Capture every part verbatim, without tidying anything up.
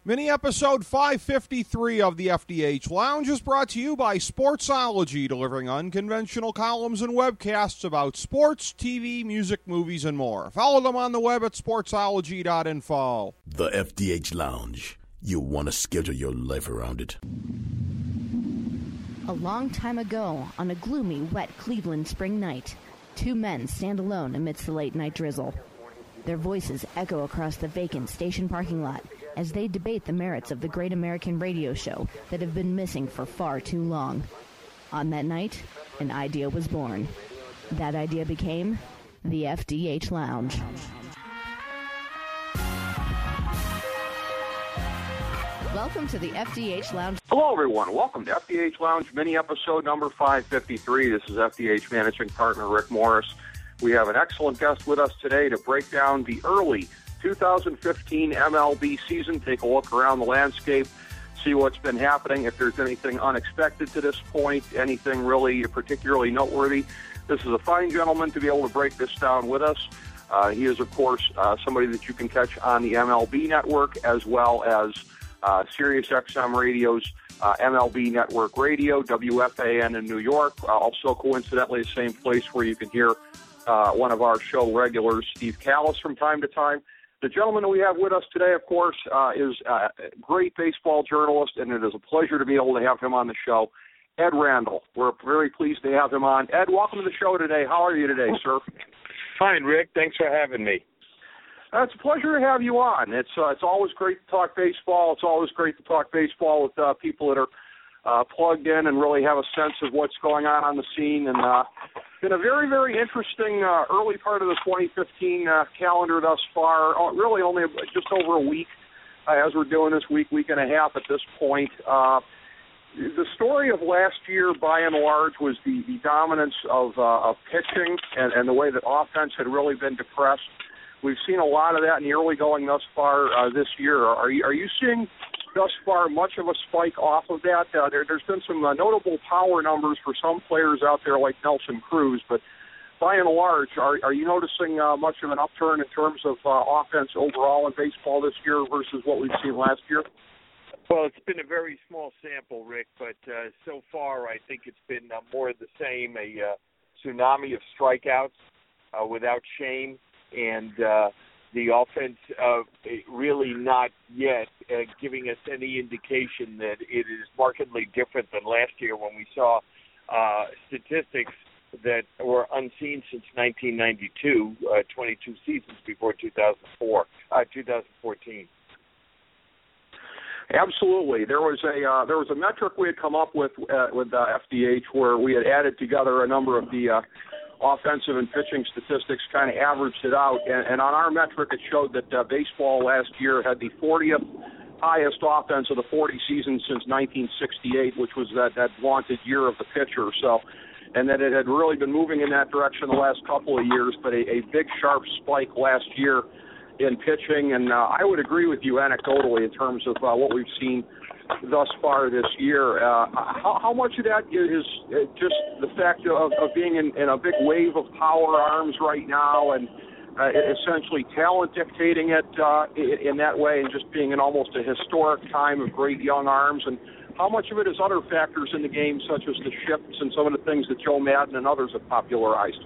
Mini episode five fifty-three of the F D H Lounge is brought to you by Sportsology, delivering unconventional columns and webcasts about sports, T V, music, movies, and more. Follow them on the web at sportsology dot info. The F D H Lounge. You'll want to schedule your life around it. A long time ago, on a gloomy, wet Cleveland spring night, two men stand alone amidst the late-night drizzle. Their voices echo across the vacant station parking lot as they debate the merits of the great American radio show that have been missing for far too long. On that night, an idea was born. That idea became the F D H Lounge. Welcome to the F D H Lounge. Hello, everyone. Welcome to F D H Lounge mini episode number five fifty-three. This is F D H managing partner Rick Morris. We have an excellent guest with us today to break down the early two thousand fifteen M L B season, take a look around the landscape, see what's been happening, if there's anything unexpected to this point, anything really particularly noteworthy. This is a fine gentleman to be able to break this down with us. Uh, he is, of course, uh, somebody that you can catch on the M L B network as well as uh, Sirius X M Radio's uh, M L B Network Radio, W F A N in New York, uh, also coincidentally the same place where you can hear uh, one of our show regulars, Steve Callis, from time to time. The gentleman that we have with us today, of course, uh, is a great baseball journalist, and it is a pleasure to be able to have him on the show, Ed Randall. We're very pleased to have him on. Ed, welcome to the show today. How are you today, sir? Fine, Rick. Thanks for having me. Uh, it's a pleasure to have you on. It's uh, it's always great to talk baseball. It's always great to talk baseball with uh, people that are uh, plugged in and really have a sense of what's going on on the scene. And uh, been a very, very interesting uh, early part of the twenty fifteen uh, calendar thus far. Oh, really only just over a week uh, as we're doing this week, week and a half at this point. Uh, the story of last year, by and large, was the, the dominance of, uh, of pitching and, and the way that offense had really been depressed. We've seen a lot of that in the early going thus far uh, this year. Are you, are you seeing thus far much of a spike off of that? Uh, there, there's been some uh, notable power numbers for some players out there like Nelson Cruz, but by and large, are, are you noticing uh, much of an upturn in terms of uh, offense overall in baseball this year versus what we've seen last year? Well, it's been a very small sample, Rick, but uh, so far I think it's been uh, more of the same, a uh, tsunami of strikeouts uh, without shame. And uh, the offense uh, really not yet uh, giving us any indication that it is markedly different than last year when we saw uh, statistics that were unseen since nineteen ninety-two, uh, twenty-two seasons before two thousand four, uh, two thousand fourteen. Absolutely. There was a uh, there was a metric we had come up with uh, with uh, F D H where we had added together a number of the uh, offensive and pitching statistics, kind of averaged it out, and, and on our metric it showed that uh, baseball last year had the fortieth highest offense of the forty seasons since nineteen sixty-eight, which was that, that vaunted year of the pitcher. So, and that it had really been moving in that direction the last couple of years, but a, a big sharp spike last year in pitching, and uh, I would agree with you anecdotally in terms of uh, what we've seen thus far this year. Uh, how, how much of that is just the fact of, of being in, in a big wave of power arms right now and uh, essentially talent dictating it uh, in, in that way and just being in almost a historic time of great young arms? And how much of it is other factors in the game such as the shifts and some of the things that Joe Madden and others have popularized?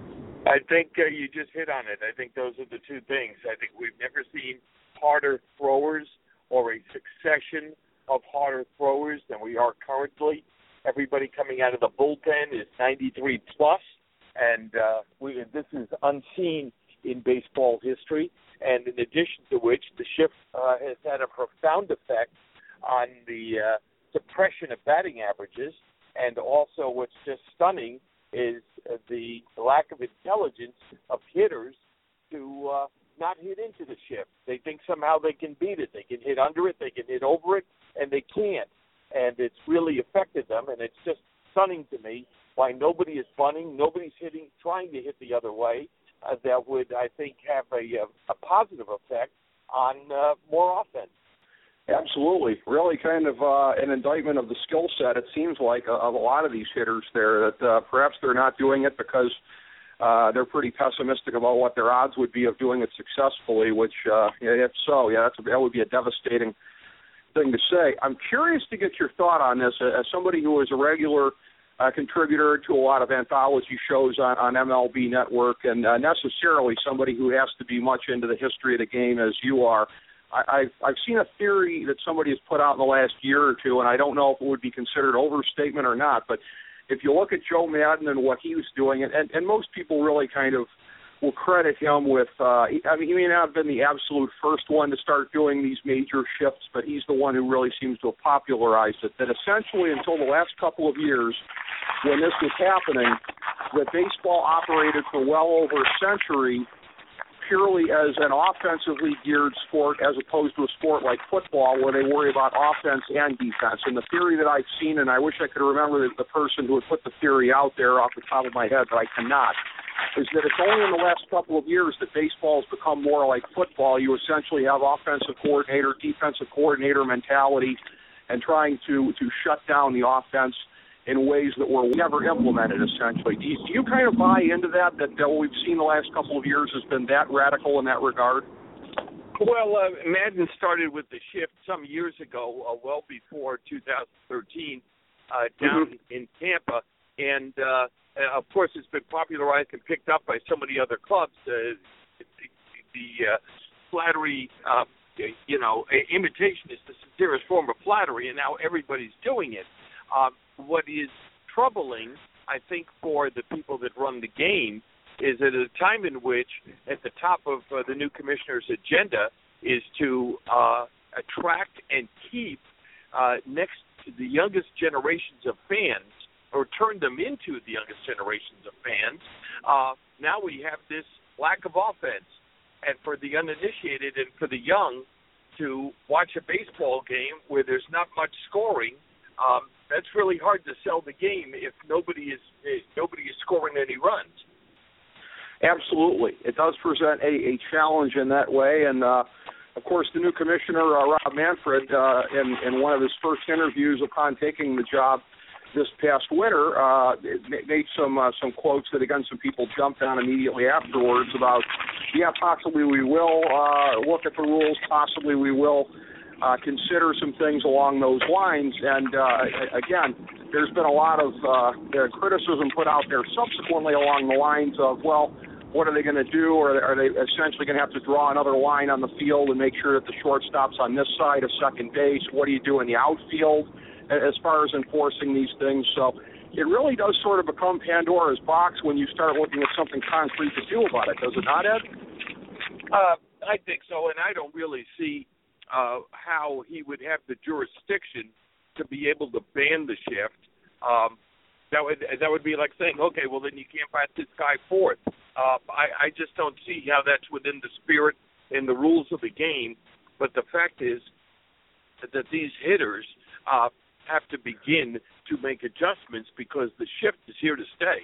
I think uh, you just hit on it. I think those are the two things. I think we've never seen harder throwers or a succession of harder throwers than we are currently. Everybody coming out of the bullpen is ninety-three plus, and uh, we, this is unseen in baseball history. And in addition to which, the shift uh, has had a profound effect on the uh, suppression of batting averages, and also what's just stunning is uh, the lack of intelligence of hitters to uh, not hit into the shift. They think somehow they can beat it. They can hit under it, they can hit over it, and they can't. And it's really affected them, and it's just stunning to me why nobody is bunting, nobody's hitting, trying to hit the other way. Uh, that would, I think, have a, a, a positive effect on uh, more offense. Absolutely. Really kind of uh, an indictment of the skill set, it seems like, uh, of a lot of these hitters there, that uh, perhaps they're not doing it because uh, they're pretty pessimistic about what their odds would be of doing it successfully, which, uh, if so, yeah, that's a, that would be a devastating thing to say. I'm curious to get your thought on this as somebody who is a regular uh, contributor to a lot of anthology shows on, on M L B Network, and uh, necessarily somebody who has to be much into the history of the game as you are. I, I've, I've seen a theory that somebody has put out in the last year or two, and I don't know if it would be considered overstatement or not, but if you look at Joe Madden and what he was doing, and, and, and most people really kind of will credit him with, uh, I mean, he may not have been the absolute first one to start doing these major shifts, but he's the one who really seems to have popularized it, that essentially until the last couple of years when this was happening, that baseball operated for well over a century purely as an offensively geared sport as opposed to a sport like football where they worry about offense and defense. And the theory that I've seen, and I wish I could remember the, the person who had put the theory out there off the top of my head, but I cannot, is that it's only in the last couple of years that baseball has become more like football. You essentially have offensive coordinator, defensive coordinator mentality, and trying to, to shut down the offense in ways that were never implemented, essentially. Do you, do you kind of buy into that, that, that what we've seen the last couple of years has been that radical in that regard? Well, uh, Madden started with the shift some years ago, uh, well before two thousand thirteen, uh, down mm-hmm. in Tampa, and uh, of course it's been popularized and picked up by so many other clubs. Uh, the the uh, flattery, uh, you know, imitation is the sincerest form of flattery, and now everybody's doing it. Um, what is troubling, I think, for the people that run the game is at a time in which at the top of uh, the new commissioner's agenda is to uh, attract and keep uh, next to the youngest generations of fans, or turn them into the youngest generations of fans. Uh, now we have this lack of offense. And for the uninitiated and for the young to watch a baseball game where there's not much scoring, um, that's really hard to sell the game if nobody is if nobody is scoring any runs. Absolutely. It does present a, a challenge in that way. And, uh, of course, the new commissioner, uh, Rob Manfred, uh, in, in one of his first interviews upon taking the job this past winter, uh, made some uh, some quotes that, again, some people jumped on immediately afterwards about, yeah, possibly we will uh, look at the rules, possibly we will uh, consider some things along those lines. And, uh, again, there's been a lot of uh, criticism put out there subsequently along the lines of, well, what are they going to do? Or are they essentially going to have to draw another line on the field and make sure that the shortstop's on this side of second base? What do you do in the outfield as far as enforcing these things? So it really does sort of become Pandora's box when you start looking at something concrete to do about it, does it not, Ed? Uh, I think so, and I don't really see uh, how he would have the jurisdiction to be able to ban the shift. Um, that would that would be like saying, okay, well, then you can't bat this guy fourth. Uh, I, I just don't see how that's within the spirit and the rules of the game. But the fact is that, that these hitters uh, have to begin to make adjustments because the shift is here to stay.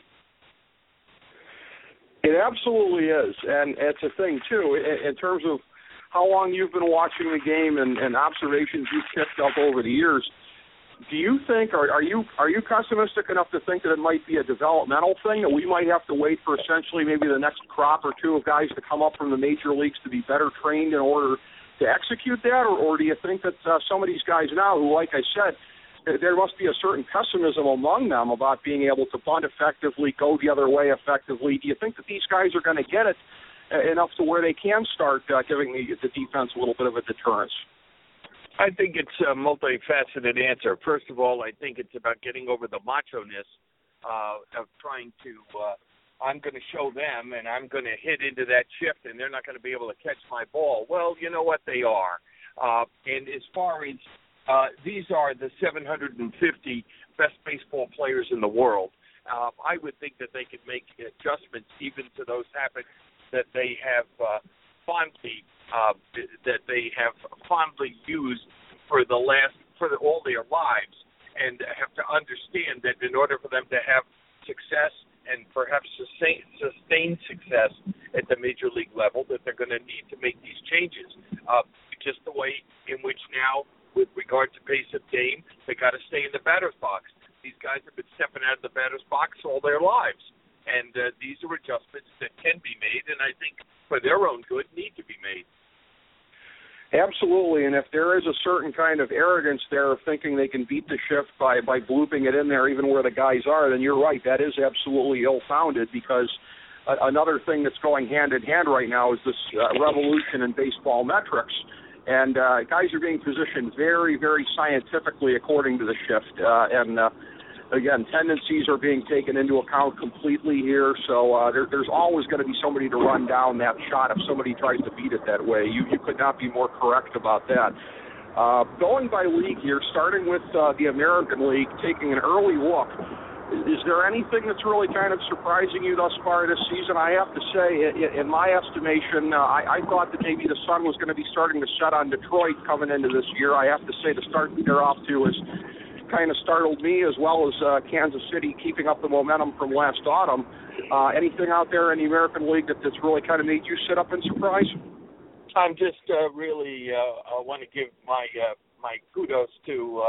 It absolutely is, and it's a thing, too, in, in terms of how long you've been watching the game and, and observations you've picked up over the years. Do you think, or are you are you pessimistic enough to think that it might be a developmental thing, that we might have to wait for essentially maybe the next crop or two of guys to come up from the major leagues to be better trained in order to execute that, or, or do you think that uh, some of these guys now who, like I said, there must be a certain pessimism among them about being able to bunt effectively, go the other way effectively. Do you think that these guys are going to get it enough to where they can start uh, giving the, the defense a little bit of a deterrence? I think it's a multifaceted answer. First of all, I think it's about getting over the macho-ness uh, of trying to, uh, I'm going to show them and I'm going to hit into that shift and they're not going to be able to catch my ball. Well, you know what, they are. Uh, and as far as Uh, these are the seven hundred fifty best baseball players in the world. Uh, I would think that they could make adjustments even to those habits that they have uh, fondly uh, that they have fondly used for the last for the, all their lives, and have to understand that in order for them to have success and perhaps sustain, sustained success at the major league level, that they're going to need to make these changes. Uh, just the way in which now, with regard to pace of game, they got to stay in the batter's box. These guys have been stepping out of the batter's box all their lives, and uh, these are adjustments that can be made, and I think for their own good need to be made. Absolutely, and if there is a certain kind of arrogance there of thinking they can beat the shift by, by blooping it in there even where the guys are, then you're right, that is absolutely ill-founded, because uh, another thing that's going hand-in-hand right now is this uh, revolution in baseball metrics, and uh, guys are being positioned very, very scientifically according to the shift, uh, and uh, again, tendencies are being taken into account completely here, so uh, there, there's always going to be somebody to run down that shot if somebody tries to beat it that way. You, you could not be more correct about that. Uh, going by league here, starting with uh, the American League, taking an early look, is there anything that's really kind of surprising you thus far this season? I have to say, in my estimation, uh, I, I thought that maybe the sun was going to be starting to set on Detroit coming into this year. I have to say the start that they're off to is kind of startled me, as well as uh, Kansas City keeping up the momentum from last autumn. Uh, anything out there in the American League that, that's really kind of made you sit up in surprise? I'm just uh, really uh, I want to give my uh, my kudos to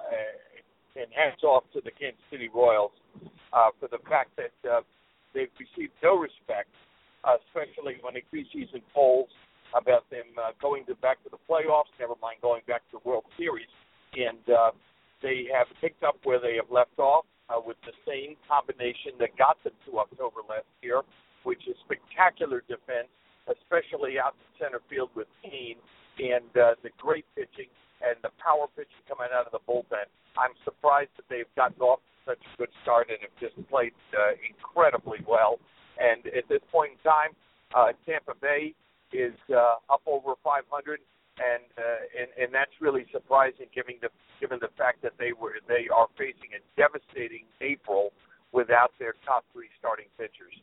uh, and hats off to the Kansas City Royals uh, for the fact that uh, they've received no respect, uh, especially when the preseason polls about them uh, going to back to the playoffs, never mind going back to the World Series, and uh, they have picked up where they have left off uh, with the same combination that got them to October last year, which is spectacular defense, especially out in center field with Keane, and uh, the great pitching and the power pitching coming out of the bullpen. I'm surprised that they've gotten off to such a good start and have just played uh, incredibly well. And at this point in time, uh, Tampa Bay is uh, up over five hundred. And, uh, and and that's really surprising, given the given the fact that they were they are facing a devastating April without their top three starting pitchers.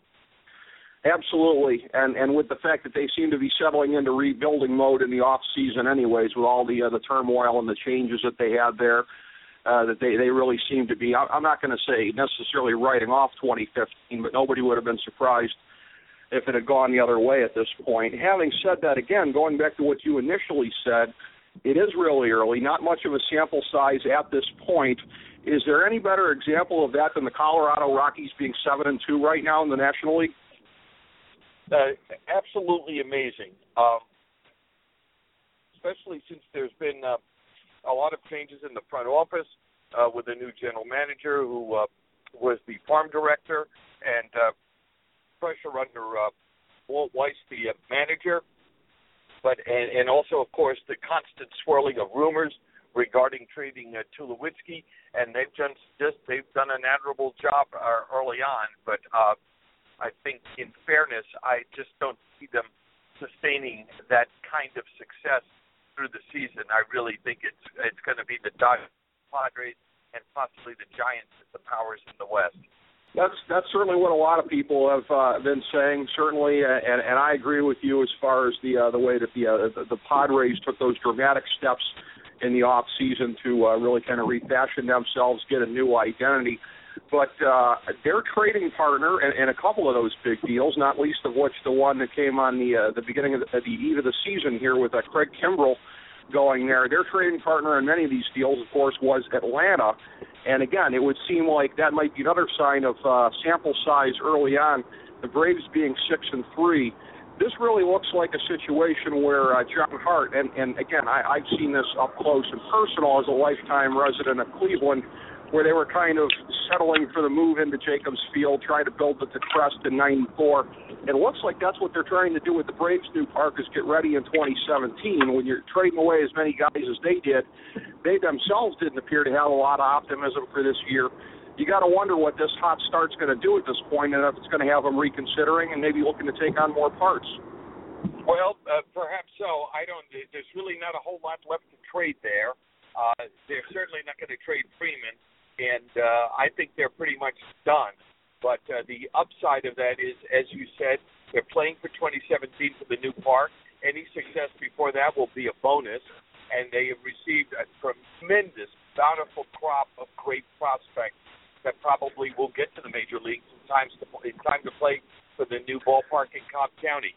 Absolutely, and and with the fact that they seem to be settling into rebuilding mode in the off season, anyways, with all the uh, the turmoil and the changes that they had there, uh, that they they really seem to be. I'm not going to say necessarily writing off twenty fifteen, but nobody would have been surprised if it had gone the other way at this point. Having said that, again, going back to what you initially said, it is really early, not much of a sample size at this point. Is there any better example of that than the Colorado Rockies being seven and two right now in the National League? Uh, absolutely amazing, um, especially since there's been uh, a lot of changes in the front office uh, with a new general manager who uh, was the farm director, and uh, pressure under uh, Walt Weiss, the uh, manager, but and, and also, of course, the constant swirling of rumors regarding trading uh, Tulowitzki, and they've just, just they've done an admirable job uh, early on. But uh, I think, in fairness, I just don't see them sustaining that kind of success through the season. I really think it's it's going to be the Dodgers, Padres, and possibly the Giants as the powers in the West. That's that's certainly what a lot of people have uh, been saying. Certainly, uh, and and I agree with you as far as the uh, the way that the, uh, the the Padres took those dramatic steps in the off season to uh, really kind of refashion themselves, get a new identity. But uh, their trading partner, and, and a couple of those big deals, not least of which the one that came on the uh, the beginning of the, the eve of the season here with uh, Craig Kimbrell going there. Their trading partner in many of these deals, of course, was Atlanta. And again, it would seem like that might be another sign of uh, sample size early on, the Braves being six and three. This really looks like a situation where uh, John Hart, and, and again, I, I've seen this up close and personal as a lifetime resident of Cleveland, where they were kind of settling for the move into Jacobs Field, trying to build the crest in ninety-four. It looks like that's what they're trying to do with the Braves' new park, is get ready in twenty seventeen. When you're trading away as many guys as they did, they themselves didn't appear to have a lot of optimism for this year. You got to wonder what this hot start's going to do at this point, and if it's going to have them reconsidering and maybe looking to take on more parts. Well, uh, perhaps so. I don't. There's really not a whole lot left to trade there. Uh, they're certainly not going to trade Freeman. And uh, I think they're pretty much done. But uh, the upside of that is, as you said, they're playing for twenty seventeen for the new park. Any success before that will be a bonus. And they have received a tremendous, bountiful crop of great prospects that probably will get to the major leagues in time to, in time to play for the new ballpark in Cobb County.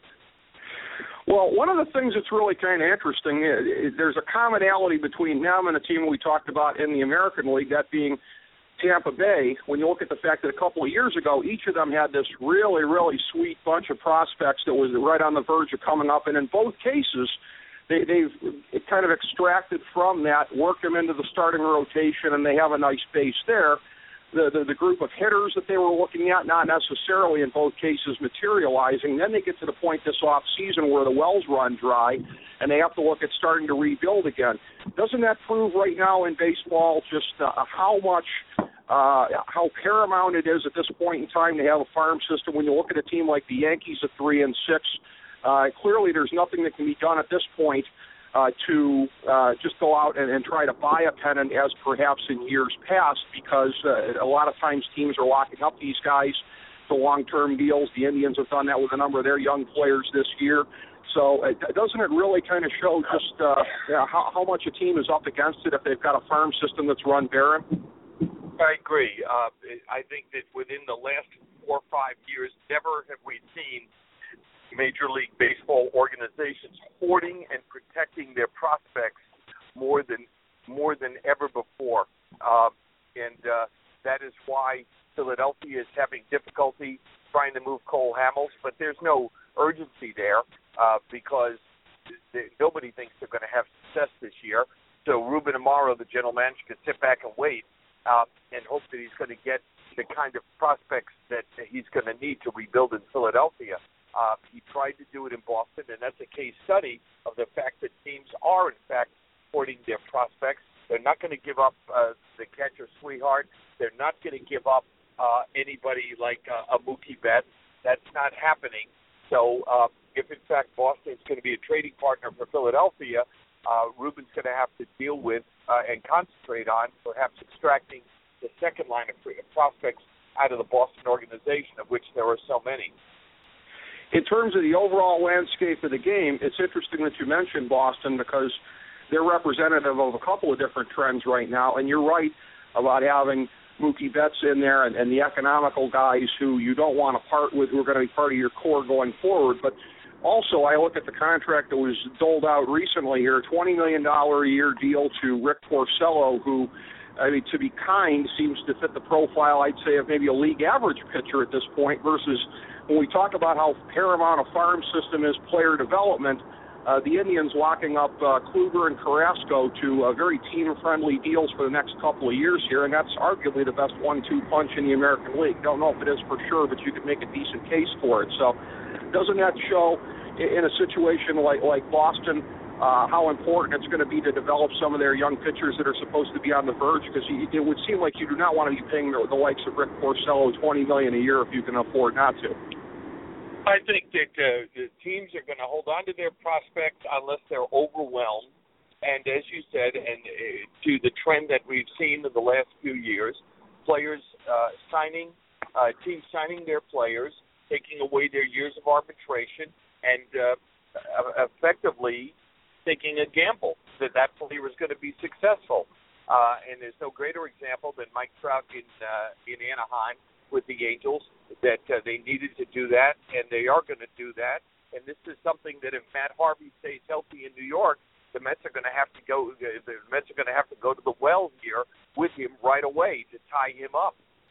Well, one of the things that's really kind of interesting is, is there's a commonality between them and a team we talked about in the American League, that being Tampa Bay. When you look at the fact that a couple of years ago, each of them had this really, really sweet bunch of prospects that was right on the verge of coming up, and in both cases, they, they've kind of extracted from that, worked them into the starting rotation, and they have a nice base there. The, the, the group of hitters that they were looking at, not necessarily in both cases materializing. Then they get to the point this off season where the wells run dry, and they have to look at starting to rebuild again. Doesn't that prove right now in baseball just uh, how much, uh, how paramount it is at this point in time to have a farm system? When you look at a team like the Yankees at three and six, uh, clearly there's nothing that can be done at this point Uh, to uh, just go out and, and try to buy a pennant as perhaps in years past, because uh, a lot of times teams are locking up these guys to long-term deals. The Indians have done that with a number of their young players this year. So uh, doesn't it really kind of show just uh, you know, how, how much a team is up against it if they've got a farm system that's run barren? I agree. Uh, I think that within the last four or five years, never have we seen Major League Baseball organizations hoarding and protecting their prospects more than more than ever before, uh, and uh, that is why Philadelphia is having difficulty trying to move Cole Hamels. But there's no urgency there uh, because th- nobody thinks they're going to have success this year. So Ruben Amaro, the general manager, can sit back and wait uh, and hope that he's going to get the kind of prospects that he's going to need to rebuild in Philadelphia. Uh, he tried to do it in Boston, and that's a case study of the fact that teams are, in fact, hoarding their prospects. They're not going to give up uh, the catcher Swihart. They're not going to give up uh, anybody like uh, a Mookie Betts. That's not happening. So uh, if, in fact, Boston is going to be a trading partner for Philadelphia, uh, Ruben's going to have to deal with uh, and concentrate on perhaps extracting the second line of prospects out of the Boston organization, of which there are so many. In terms of the overall landscape of the game, it's interesting that you mentioned Boston because they're representative of a couple of different trends right now. And you're right about having Mookie Betts in there and, and the economical guys who you don't want to part with, who are going to be part of your core going forward. But also, I look at the contract that was doled out recently here, a twenty million dollars a year deal to Rick Porcello, who, I mean, to be kind, seems to fit the profile, I'd say, of maybe a league average pitcher at this point versus when we talk about how paramount a farm system is player development, uh, the Indians locking up uh, Kluber and Carrasco to uh, very team-friendly deals for the next couple of years here, and that's arguably the best one two punch in the American League. Don't know if it is for sure, but you could make a decent case for it. So doesn't that show in a situation like, like Boston uh, how important it's going to be to develop some of their young pitchers that are supposed to be on the verge? Because it would seem like you do not want to be paying the, the likes of Rick Porcello twenty million dollars a year if you can afford not to. I think that uh, the teams are going to hold on to their prospects unless they're overwhelmed. And as you said, and uh, to the trend that we've seen in the last few years, players uh, signing, uh, teams signing their players, taking away their years of arbitration, and uh, effectively taking a gamble that that player is going to be successful. Uh, and there's no greater example than Mike Trout in uh, in Anaheim with the Angels, that uh, they needed to do that, and they are going to do that. And this is something that if Matt Harvey stays healthy in New York, the Mets are going to have to go. The Mets are going to have to go to the well here with him right away to tie him up.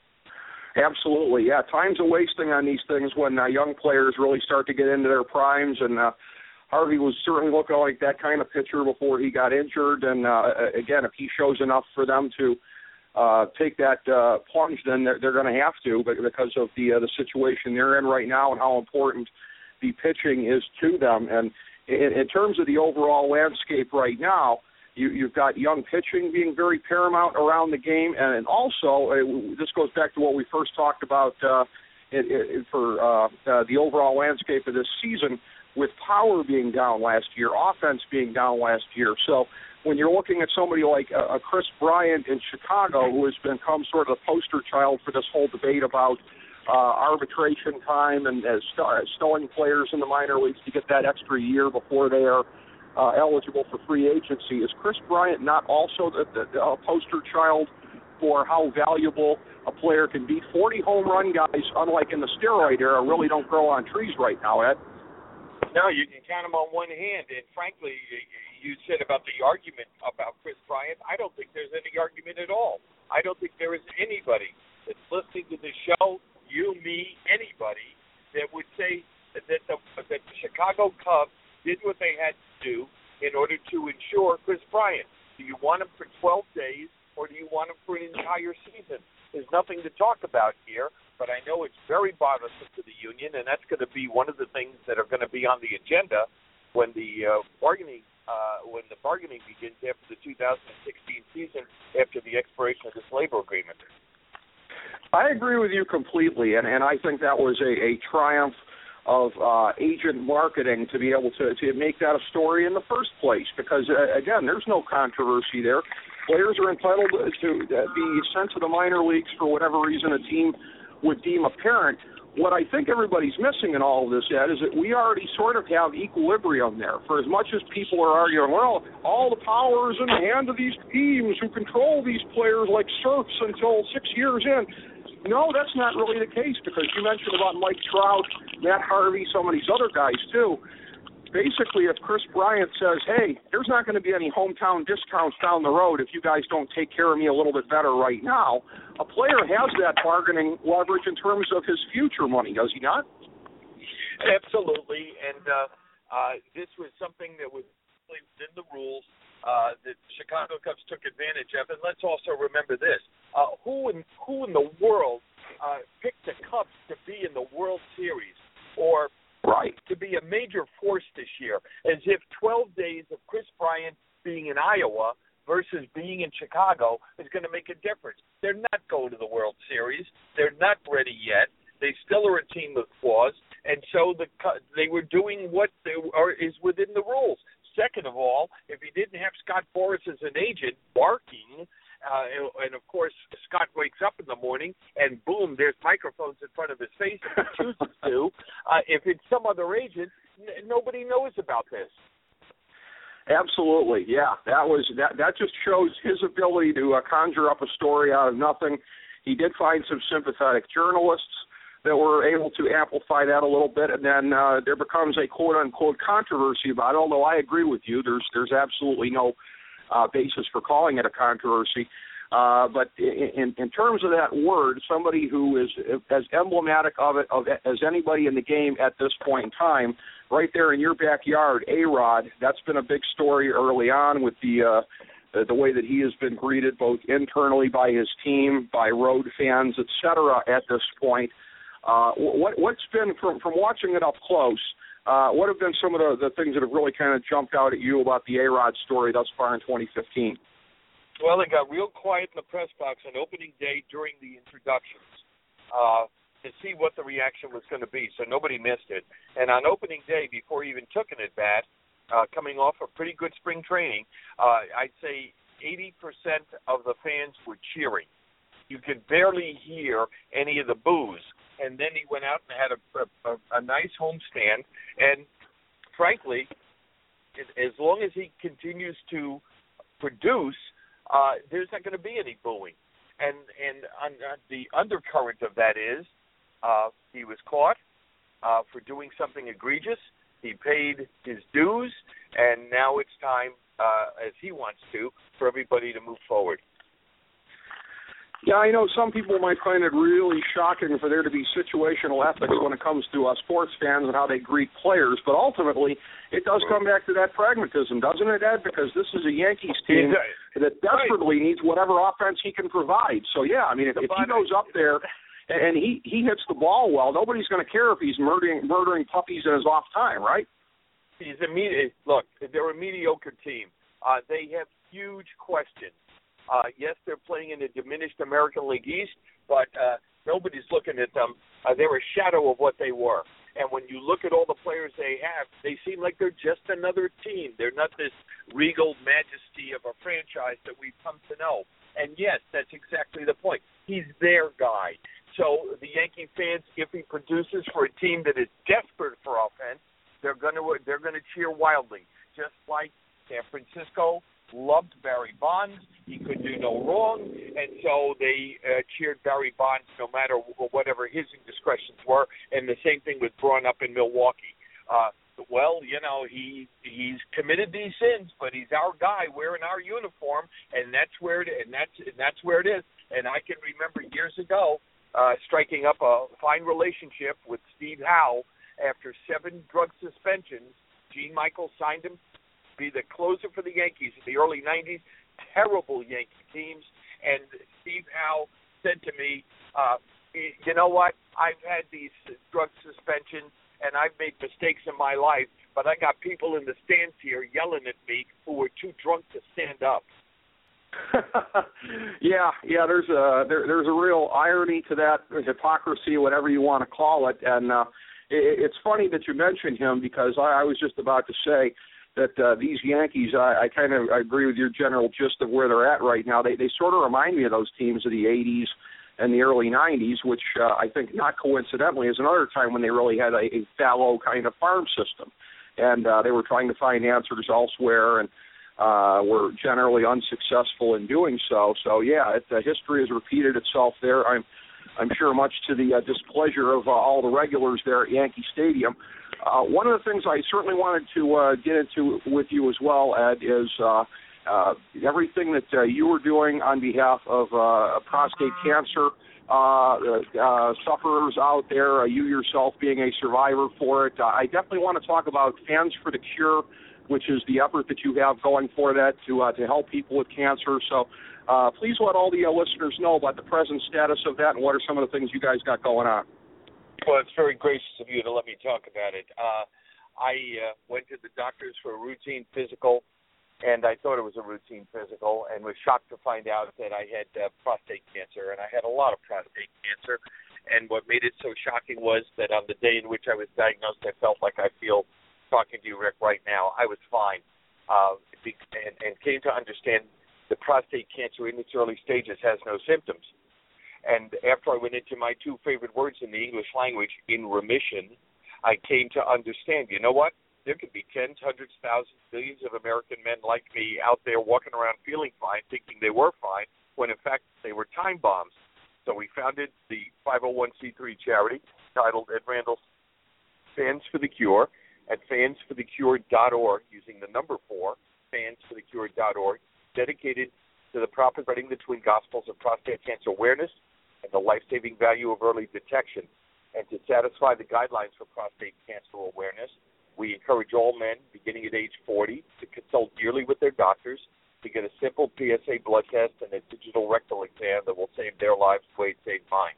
Absolutely, yeah. Time's a wasting on these things when uh, young players really start to get into their primes, and uh, Harvey was certainly looking like that kind of pitcher before he got injured. And uh, again, if he shows enough for them to Uh, take that uh, plunge, then they're, they're going to have to, but because of the uh, the situation they're in right now and how important the pitching is to them. And in, in terms of the overall landscape right now, you, you've got young pitching being very paramount around the game, and also uh, this goes back to what we first talked about uh, it, it, for uh, uh, the overall landscape of this season, with power being down last year, offense being down last year. So when you're looking at somebody like uh, Chris Bryant in Chicago, who has become sort of the poster child for this whole debate about uh, arbitration time and uh, st- stowing players in the minor leagues to get that extra year before they are uh, eligible for free agency, is Chris Bryant not also the, the, the uh, poster child for how valuable a player can be? forty home run guys, unlike in the steroid era, really don't grow on trees right now, Ed. No, you can count them on one hand. And frankly, you said about the argument about Chris Bryant. I don't think there's any argument at all. I don't think there is anybody that's listening to the show, you, me, anybody, that would say that the, that the Chicago Cubs did what they had to do in order to insure Chris Bryant. Do you want him for twelve days or do you want him for an entire season? There's nothing to talk about here, but I know it's very bothersome to the union, and that's going to be one of the things that are going to be on the agenda when the uh, bargaining uh, when the bargaining begins after the two thousand sixteen season, after the expiration of this labor agreement. I agree with you completely, and, and I think that was a, a triumph of uh, agent marketing to be able to, to make that a story in the first place, because, uh, again, there's no controversy there. Players are entitled to be sent to the minor leagues for whatever reason a team would deem apparent. What I think everybody's missing in all of this, Ed, is that we already sort of have equilibrium there. For as much as people are arguing, well, all the power is in the hand of these teams who control these players like serfs until six years in. No, that's not really the case, because you mentioned about Mike Trout, Matt Harvey, some of these other guys too. Basically, if Chris Bryant says, hey, there's not going to be any hometown discounts down the road if you guys don't take care of me a little bit better right now, a player has that bargaining leverage in terms of his future money, does he not? Absolutely, and uh, uh, this was something that was within the rules uh, that Chicago Cubs took advantage of. And let's also remember this. Uh, who in who in the world uh, picked the Cubs to be in the World Series or right. to be a major force this year, as if twelve days of Chris Bryant being in Iowa versus being in Chicago is going to make a difference? They're not going to the World Series. They're not ready yet. They still are a team with flaws, and so the they were doing what they are, is within the rules. Second of all, if he didn't have Scott Boras as an agent barking, Uh, and, and, of course, Scott wakes up in the morning, and boom, there's microphones in front of his face if he chooses to. Uh, if it's some other agent, n- nobody knows about this. Absolutely, yeah. That was that. That just shows his ability to uh, conjure up a story out of nothing. He did find some sympathetic journalists that were able to amplify that a little bit, and then uh, there becomes a quote-unquote controversy about it, although I agree with you. There's, there's absolutely no Uh, basis for calling it a controversy. Uh, but in, in terms of that word, somebody who is as emblematic of it of, as anybody in the game at this point in time, right there in your backyard, A-Rod, that's been a big story early on with the, uh, the, the way that he has been greeted both internally by his team, by road fans, et cetera at this point. Uh, what, what's been, from, from watching it up close, Uh, what have been some of the, the things that have really kind of jumped out at you about the A-Rod story thus far in twenty fifteen? Well, it got real quiet in the press box on opening day during the introductions uh, to see what the reaction was going to be, so nobody missed it. And on opening day, before he even took an at-bat, uh, coming off a pretty good spring training, uh, I'd say eighty percent of the fans were cheering. You could barely hear any of the boos. And then he went out and had a, a, a nice homestand. And frankly, as long as he continues to produce, uh, there's not going to be any booing. And and on, uh, the undercurrent of that is uh, he was caught uh, for doing something egregious. He paid his dues, and now it's time, uh, as he wants to, for everybody to move forward. Yeah, I know some people might find it really shocking for there to be situational ethics when it comes to uh, sports fans and how they greet players, but ultimately it does come back to that pragmatism, doesn't it, Ed? Because this is a Yankees team that desperately needs whatever offense he can provide. So, yeah, I mean, if, if he goes up there and he, he hits the ball well, nobody's going to care if he's murdering, murdering puppies in his off time, right? He's a me- Look, they're a mediocre team. Uh, they have huge questions. Uh, yes, they're playing in the diminished American League East, but uh, nobody's looking at them. Uh, they're a shadow of what they were. And when you look at all the players they have, they seem like they're just another team. They're not this regal majesty of a franchise that we've come to know. And, yes, that's exactly the point. He's their guy. So the Yankee fans, if he produces for a team that is desperate for offense, they're going to they're going to cheer wildly, just like San Francisco loved Barry Bonds. He could do no wrong, and so they uh, cheered Barry Bonds no matter whatever his indiscretions were, and the same thing was brought up in Milwaukee. Uh, well, you know, he he's committed these sins, but he's our guy wearing our uniform, and that's where it and that's and that's where it is. And I can remember years ago uh, striking up a fine relationship with Steve Howe after seven drug suspensions. Gene Michaels signed him be the closer for the Yankees in the early nineties. Terrible Yankee teams. And Steve Howe said to me, uh, you know what, I've had these drug suspensions, and I've made mistakes in my life, but I got people in the stands here yelling at me who were too drunk to stand up. yeah, yeah. There's a there, there's a real irony to that, hypocrisy, whatever you want to call it. And uh, it, it's funny that you mentioned him, because I, I was just about to say that uh, these Yankees, I, I kind of agree with your general gist of where they're at right now. They they sort of remind me of those teams of the eighties and the early nineties, which uh, I think, not coincidentally, is another time when they really had a, a fallow kind of farm system, and uh, they were trying to find answers elsewhere, and uh, were generally unsuccessful in doing so. So, yeah, it, uh, history has repeated itself there. I'm, I'm sure much to the uh, displeasure of uh, all the regulars there at Yankee Stadium. Uh, one of the things I certainly wanted to uh, get into with you as well, Ed, is uh, uh, everything that uh, you were doing on behalf of uh, prostate cancer uh, uh, sufferers out there, uh, you yourself being a survivor for it. Uh, I definitely want to talk about Fans for the Cure, which is the effort that you have going for that to uh, to help people with cancer. So uh, please let all the uh, listeners know about the present status of that and what are some of the things you guys got going on. Well, it's very gracious of you to let me talk about it. Uh, I uh, went to the doctors for a routine physical, and I thought it was a routine physical, and was shocked to find out that I had uh, prostate cancer, and I had a lot of prostate cancer. And what made it so shocking was that on the day in which I was diagnosed, I felt like I feel talking to you, Rick, right now. I was fine, uh, and, and came to understand that prostate cancer in its early stages has no symptoms. And after I went into my two favorite words in the English language, in remission, I came to understand, you know what? There could be tens, hundreds, thousands, millions of American men like me out there walking around feeling fine, thinking they were fine, when in fact they were time bombs. So we founded the five oh one c three charity titled Ed Randall's Fans for the Cure at fans for the cure dot org, using the number four, fans for the cure dot org, dedicated to the proper spreading the twin gospels of prostate cancer awareness and the life-saving value of early detection. And to satisfy the guidelines for prostate cancer awareness, we encourage all men beginning at age forty to consult yearly with their doctors to get a simple P S A blood test and a digital rectal exam that will save their lives the way it saved mine.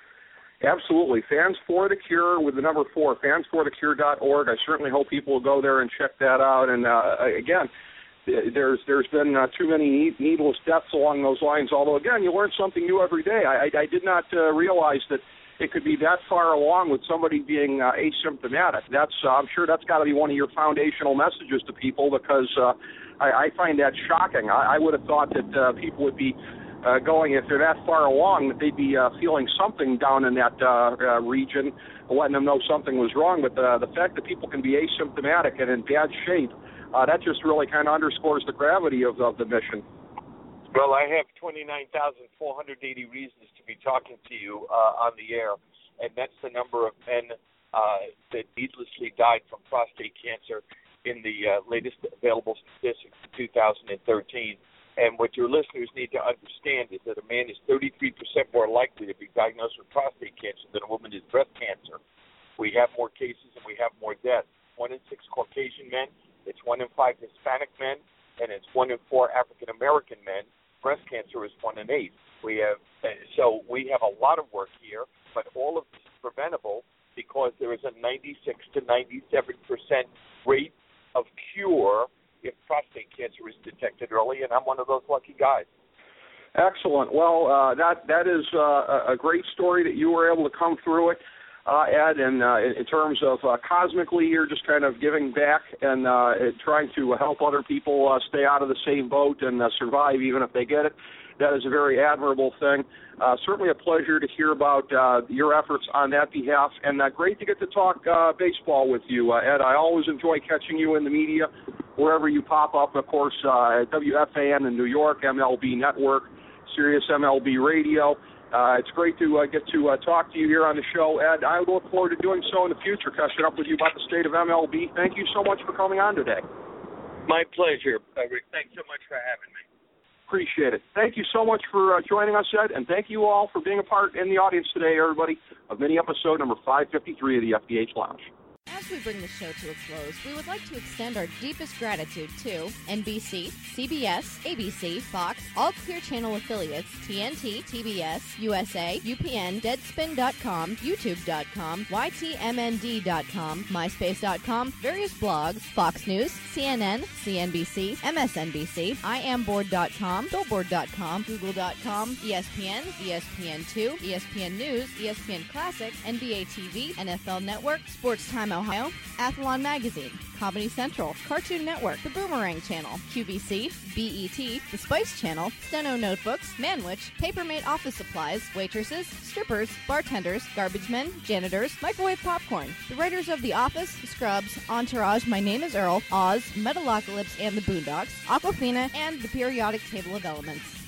Absolutely. Fans for the Cure with the number four, fans for the cure dot org. I certainly hope people will go there and check that out. And, uh, again, there's there's been uh, too many needless deaths along those lines, although, again, you learn something new every day. I, I, I did not uh, realize that it could be that far along with somebody being uh, asymptomatic. That's uh, I'm sure that's got to be one of your foundational messages to people, because uh, I, I find that shocking. I, I would have thought that uh, people would be uh, going, if they're that far along, that they'd be uh, feeling something down in that uh, uh, region, letting them know something was wrong. But uh, the fact that people can be asymptomatic and in bad shape, uh, that just really kind of underscores the gravity of, of the mission. Well, I have twenty-nine thousand four hundred eighty reasons to be talking to you uh, on the air, and that's the number of men uh, that needlessly died from prostate cancer in the uh, latest available statistics for two thousand thirteen. And what your listeners need to understand is that a man is thirty-three percent more likely to be diagnosed with prostate cancer than a woman is breast cancer. We have more cases and we have more deaths. One in six Caucasian men, it's one in five Hispanic men, and it's one in four African American men. Breast cancer is one in eight. We have so we have a lot of work here, but all of this is preventable because there is a ninety-six to ninety-seven percent rate of cure if prostate cancer is detected early, and I'm one of those lucky guys. Excellent. Well, uh, that that is uh, a great story that you were able to come through it, uh, Ed. And uh, in terms of uh, cosmically, you're just kind of giving back and uh, trying to help other people uh, stay out of the same boat and uh, survive even if they get it. That is a very admirable thing. Uh, certainly a pleasure to hear about uh, your efforts on that behalf, and uh, great to get to talk uh, baseball with you, uh, Ed. I always enjoy catching you in the media wherever you pop up. Of course, uh, W F A N in New York, M L B Network, Sirius M L B Radio. Uh, it's great to uh, get to uh, talk to you here on the show, Ed. I look forward to doing so in the future, catching up with you about the state of M L B. Thank you so much for coming on today. My pleasure, Rick. Thanks so much for having me. Appreciate it. Thank you so much for uh, joining us, Ed, and thank you all for being a part in the audience today, everybody, of mini episode number five fifty-three of the F D H Lounge. we bring the show to a close, we would like to extend our deepest gratitude to N B C, C B S, A B C, Fox, all Clear Channel affiliates, T N T, T B S, U S A, U P N, Deadspin dot com, YouTube dot com, Y T M N D dot com, MySpace dot com, various blogs, Fox News, C N N, C N B C, M S N B C, I am board dot com, Billboard dot com, Google dot com, E S P N, E S P N two, E S P N News, E S P N Classic, N B A T V, N F L Network, Sports Time Ohio, Athlon Magazine, Comedy Central, Cartoon Network, The Boomerang Channel, Q V C, B E T, The Spice Channel, Steno Notebooks, Manwich, Papermate Office Supplies, waitresses, strippers, bartenders, garbage men, janitors, microwave popcorn, the writers of The Office, Scrubs, Entourage, My Name is Earl, Oz, Metalocalypse and the Boondocks, Aquafina, and the Periodic Table of Elements.